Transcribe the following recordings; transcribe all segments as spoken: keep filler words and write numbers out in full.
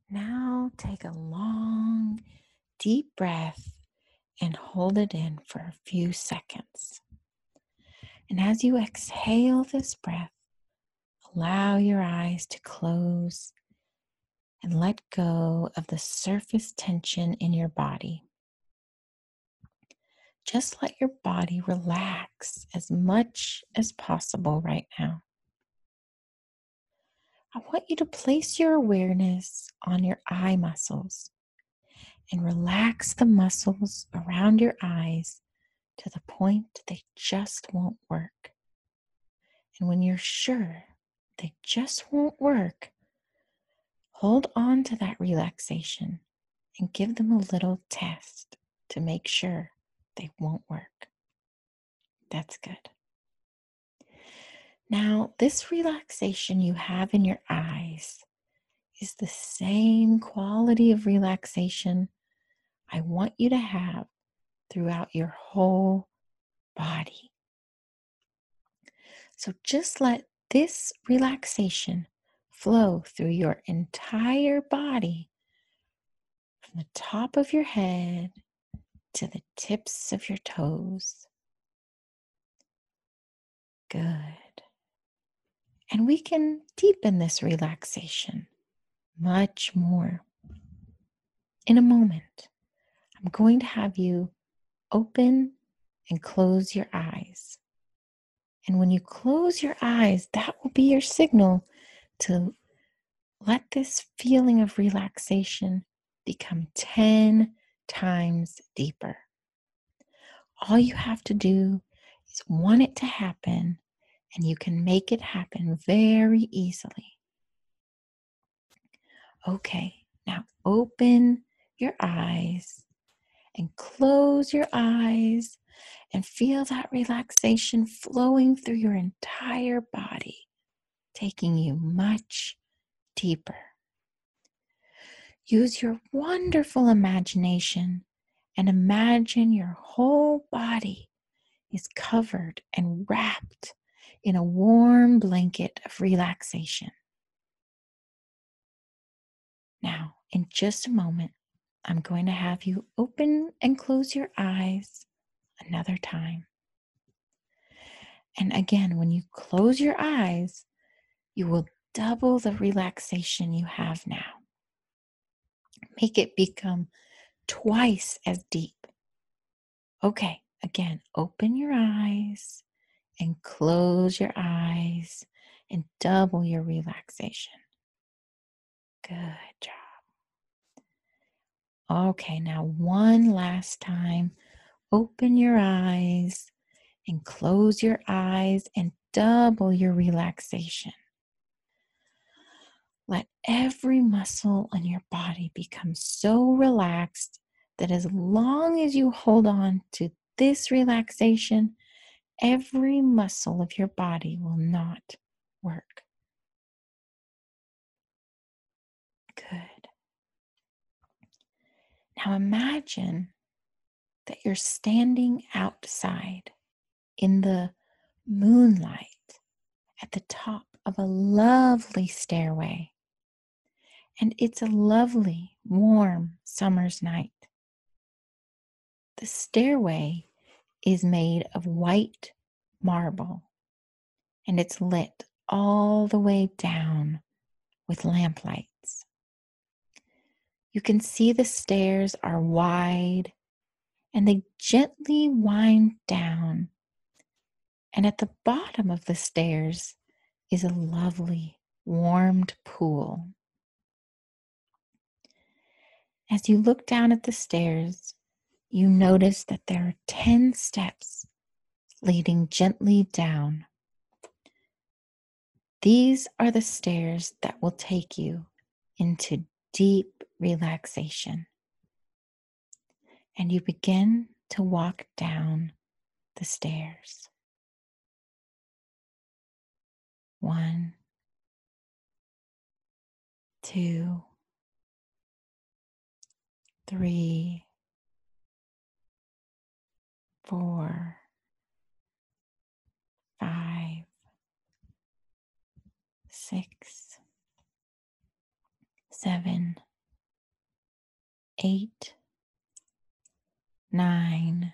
Now take a long, deep breath and hold it in for a few seconds. And as you exhale this breath, allow your eyes to close and let go of the surface tension in your body. Just let your body relax as much as possible right now. I want you to place your awareness on your eye muscles and relax the muscles around your eyes to the point they just won't work. And when you're sure they just won't work, hold on to that relaxation and give them a little test to make sure they won't work. That's good. Now, this relaxation you have in your eyes is the same quality of relaxation I want you to have throughout your whole body. So just let this relaxation flow through your entire body from the top of your head to the tips of your toes. Good. And we can deepen this relaxation much more. In a moment, I'm going to have you open and close your eyes. And when you close your eyes, that will be your signal to let this feeling of relaxation become ten times deeper. All you have to do is want it to happen, and you can make it happen very easily. Okay, now open your eyes and close your eyes and feel that relaxation flowing through your entire body, taking you much deeper. Use your wonderful imagination and imagine your whole body is covered and wrapped in a warm blanket of relaxation. Now, in just a moment, I'm going to have you open and close your eyes another time. And again, when you close your eyes, you will double the relaxation you have now. Make it become twice as deep. Okay, again, open your eyes and close your eyes and double your relaxation. Good job. Okay, now one last time. Open your eyes and close your eyes and double your relaxation. Let every muscle in your body become so relaxed that as long as you hold on to this relaxation, every muscle of your body will not work. Good. Now imagine that you're standing outside in the moonlight at the top of a lovely stairway. And it's a lovely, warm summer's night. The stairway is made of white marble, and it's lit all the way down with lamplights. You can see the stairs are wide, and they gently wind down. And at the bottom of the stairs is a lovely, warmed pool. As you look down at the stairs, you notice that there are ten steps leading gently down. These are the stairs that will take you into deep relaxation. And you begin to walk down the stairs. One, two, three, four, five, six, seven, eight, nine,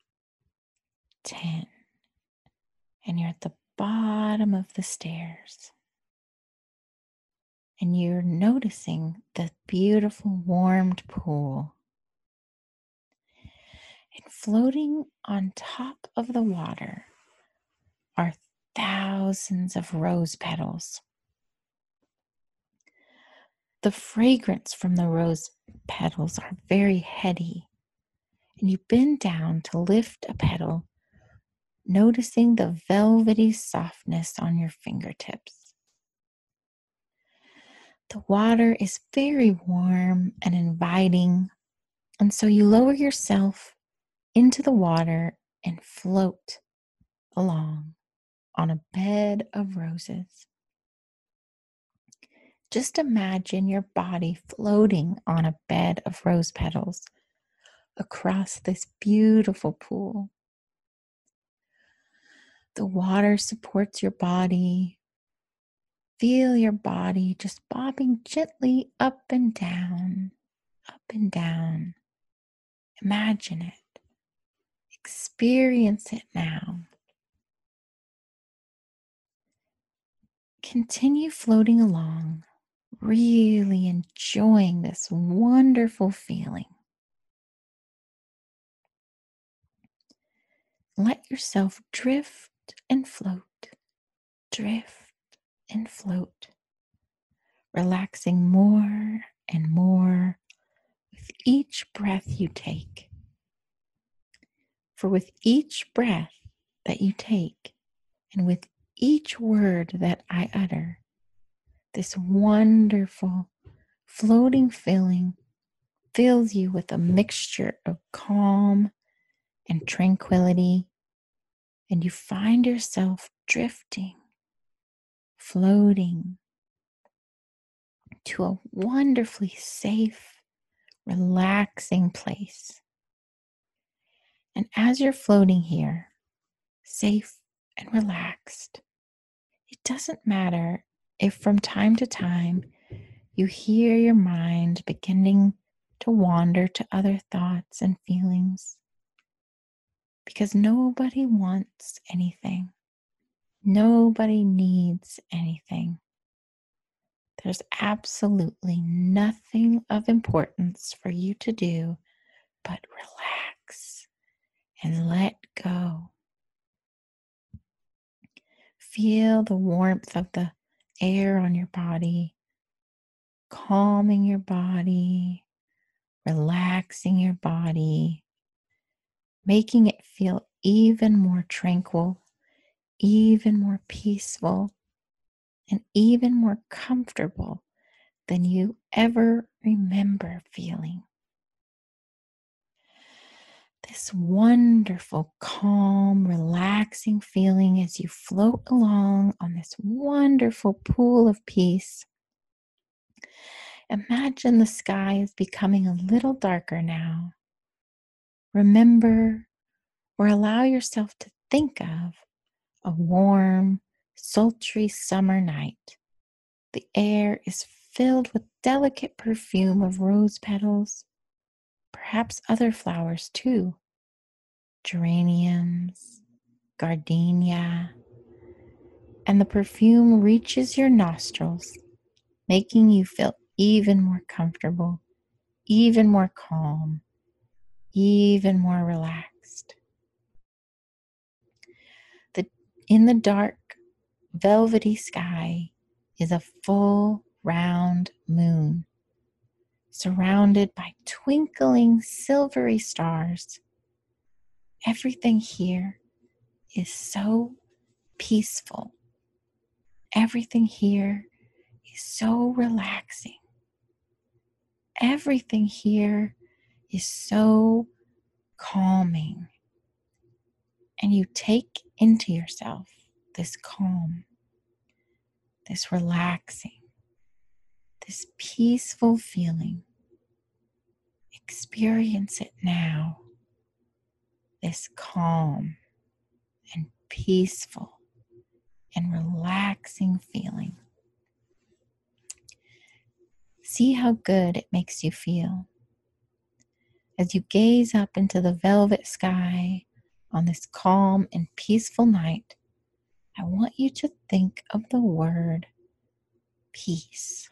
ten. And you're at the bottom of the stairs. And you're noticing the beautiful warmed pool. And floating on top of the water are thousands of rose petals. The fragrance from the rose petals are very heady, and you bend down to lift a petal, noticing the velvety softness on your fingertips. The water is very warm and inviting, and so you lower yourself into the water and float along on a bed of roses. Just imagine your body floating on a bed of rose petals across this beautiful pool. The water supports your body. Feel your body just bobbing gently up and down, up and down. Imagine it. Experience it now. Continue floating along, really enjoying this wonderful feeling. Let yourself drift and float, drift and float, relaxing more and more with each breath you take. For with each breath that you take, and with each word that I utter, this wonderful floating feeling fills you with a mixture of calm and tranquility, and you find yourself drifting, floating to a wonderfully safe, relaxing place. And as you're floating here, safe and relaxed, it doesn't matter if from time to time you hear your mind beginning to wander to other thoughts and feelings, because nobody wants anything. Nobody needs anything. There's absolutely nothing of importance for you to do but relax and let go. Feel the warmth of the air on your body, calming your body, relaxing your body, making it feel even more tranquil, even more peaceful, and even more comfortable than you ever remember feeling. This wonderful, calm, relaxing feeling as you float along on this wonderful pool of peace. Imagine the sky is becoming a little darker now. Remember or allow yourself to think of a warm, sultry summer night. The air is filled with delicate perfume of rose petals, perhaps other flowers too, geraniums, gardenia, and the perfume reaches your nostrils, making you feel even more comfortable, even more calm, even more relaxed. The, in the dark, velvety sky is a full, round moon, surrounded by twinkling silvery stars. Everything here is so peaceful. Everything here is so relaxing. Everything here is so calming. And you take into yourself this calm, this relaxing, this peaceful feeling. Experience it now, this calm and peaceful and relaxing feeling. See how good it makes you feel. As you gaze up into the velvet sky on this calm and peaceful night, I want you to think of the word peace.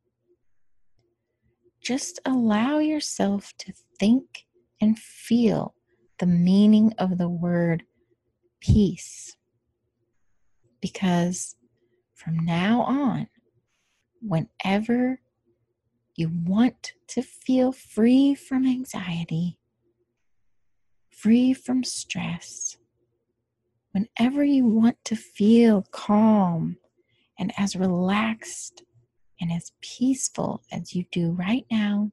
Just allow yourself to think and feel the meaning of the word peace. Because from now on, whenever you want to feel free from anxiety, free from stress, whenever you want to feel calm and as relaxed and as peaceful as you do right now,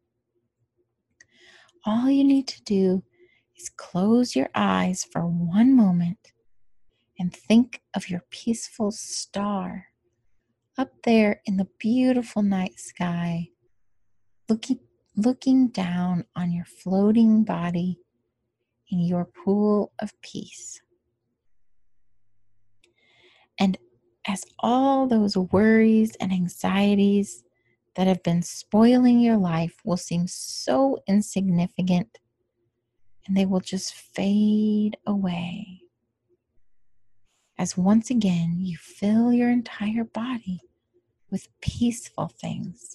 all you need to do is close your eyes for one moment and think of your peaceful star up there in the beautiful night sky, looking, looking down on your floating body in your pool of peace. And as all those worries and anxieties that have been spoiling your life will seem so insignificant, and they will just fade away, as once again you fill your entire body with peaceful things.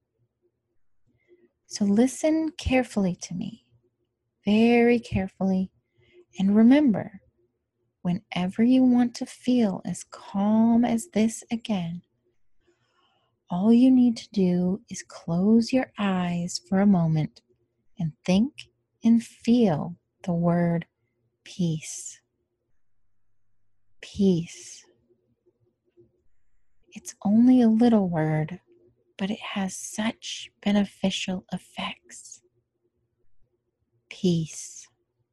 So listen carefully to me, very carefully, and remember, whenever you want to feel as calm as this again, all you need to do is close your eyes for a moment and think and feel the word peace. Peace. It's only a little word, but it has such beneficial effects. Peace.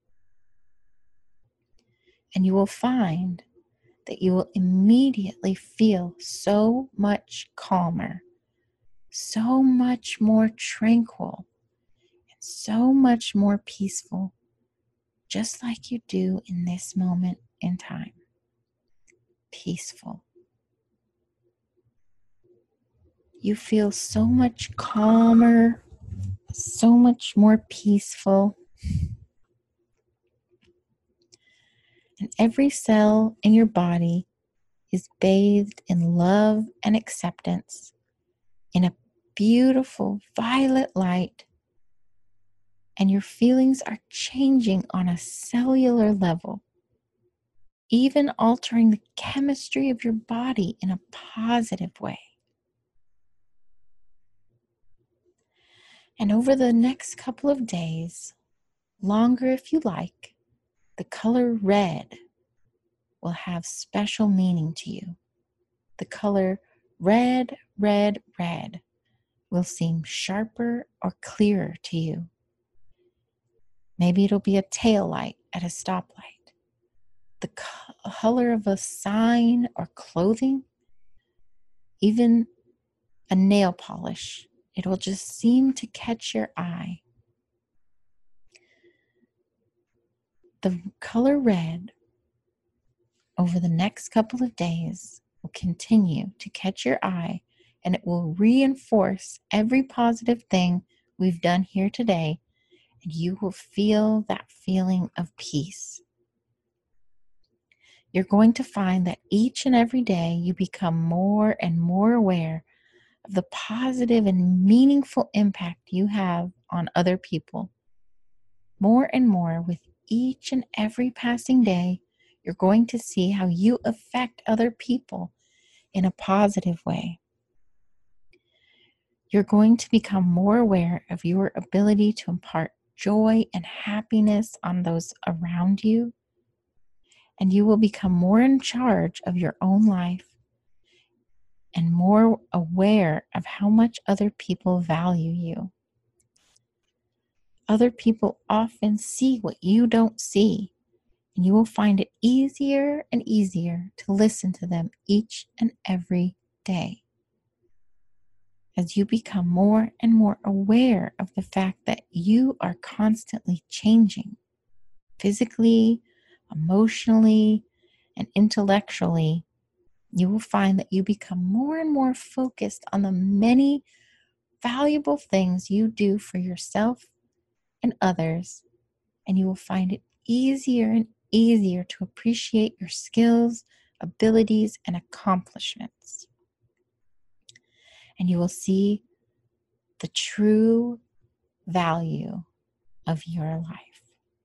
And you will find that you will immediately feel so much calmer, so much more tranquil, and so much more peaceful, just like you do in this moment in time. Peaceful. You feel so much calmer, so much more peaceful. And every cell in your body is bathed in love and acceptance in a beautiful violet light, and your feelings are changing on a cellular level, even altering the chemistry of your body in a positive way. And over the next couple of days, longer if you like, the color red will have special meaning to you. The color red, red, red will seem sharper or clearer to you. Maybe it'll be a tail light at a stoplight. The color of a sign or clothing, even a nail polish. It will just seem to catch your eye. The color red over the next couple of days will continue to catch your eye, and it will reinforce every positive thing we've done here today, and you will feel that feeling of peace. You're going to find that each and every day you become more and more aware of the positive and meaningful impact you have on other people. More and more with each and every passing day, you're going to see how you affect other people in a positive way. You're going to become more aware of your ability to impart joy and happiness on those around you, and you will become more in charge of your own life and more aware of how much other people value you. Other people often see what you don't see, and you will find it easier and easier to listen to them each and every day, as you become more and more aware of the fact that you are constantly changing, physically, emotionally, and intellectually. You will find that you become more and more focused on the many valuable things you do for yourself and others, and you will find it easier and easier to appreciate your skills, abilities, and accomplishments. And you will see the true value of your life.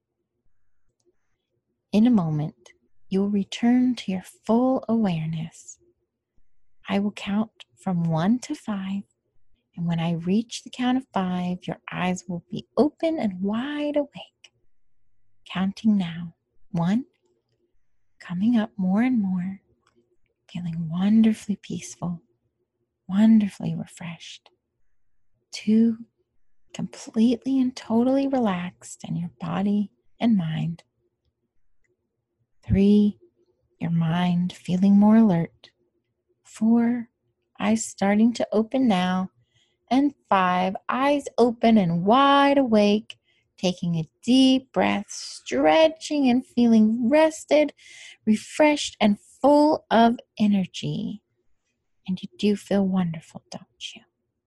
In a moment, you will return to your full awareness. I will count from one to five, and when I reach the count of five, your eyes will be open and wide awake. Counting now. One, coming up more and more, feeling wonderfully peaceful, wonderfully refreshed. Two, completely and totally relaxed in your body and mind. Three, your mind feeling more alert. Four, eyes starting to open now. And five, eyes open and wide awake, taking a deep breath, stretching and feeling rested, refreshed, and full of energy. And you do feel wonderful, don't you?